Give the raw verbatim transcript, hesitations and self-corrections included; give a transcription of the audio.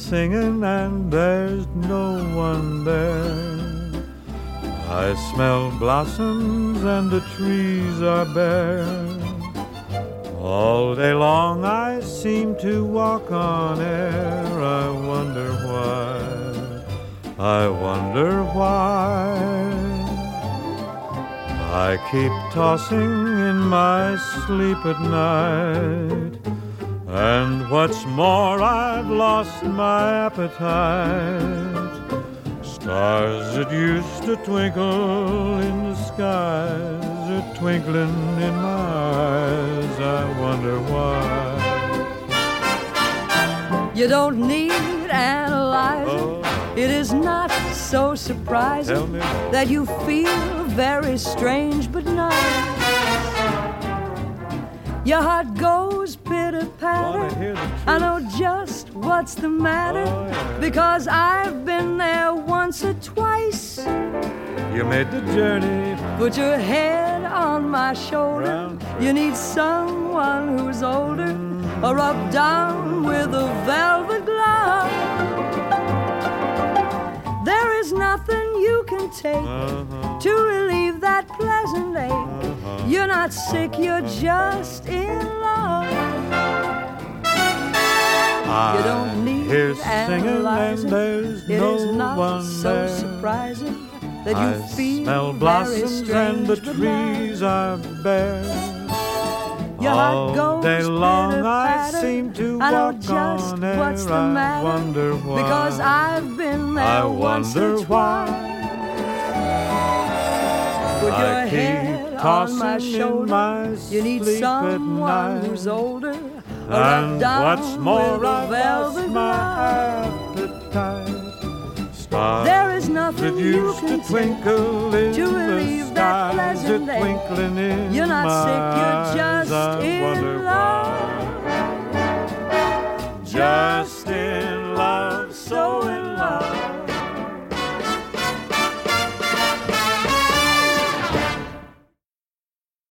singing and there's no one there. I smell blossoms and the trees are bare. All day long I seem to walk on air. I wonder why, I wonder why. I keep tossing in my sleep at night, and what's more, I've lost my appetite. Stars that used to twinkle in the skies are twinkling in my eyes. I wonder why. You don't need analyzing. Oh. It is not so surprising that you feel very strange but nice. Your heart goes pitter-patter. I know just what's the matter, oh, yeah. Because I've been there once or twice. You made the journey. Put your head on my shoulder. You need someone who's older, mm. or rubbed down with a velvet glove. There is nothing you can take uh-huh. to relieve that pleasant ache. Uh-huh. You're not sick, you're just in love. I you don't need hear singing and there's it no is not one so there. surprising that you I feel smell blossoms and the trees are bare. Your all heart goes day long I pitter-patter. seem to I know walk just on air. what's the matter, I wonder why. Because I've been there I once wonder or why. Put your I head keep on my tossing shoulder. in my You need sleep someone at night. who's older. And what's more, I've lost my appetite. Stars there is nothing that you used can to twinkle in to relieve the that skies pleasant are ache. twinkling in You're not my sick, you're just eyes. I in wonder love. why. Just in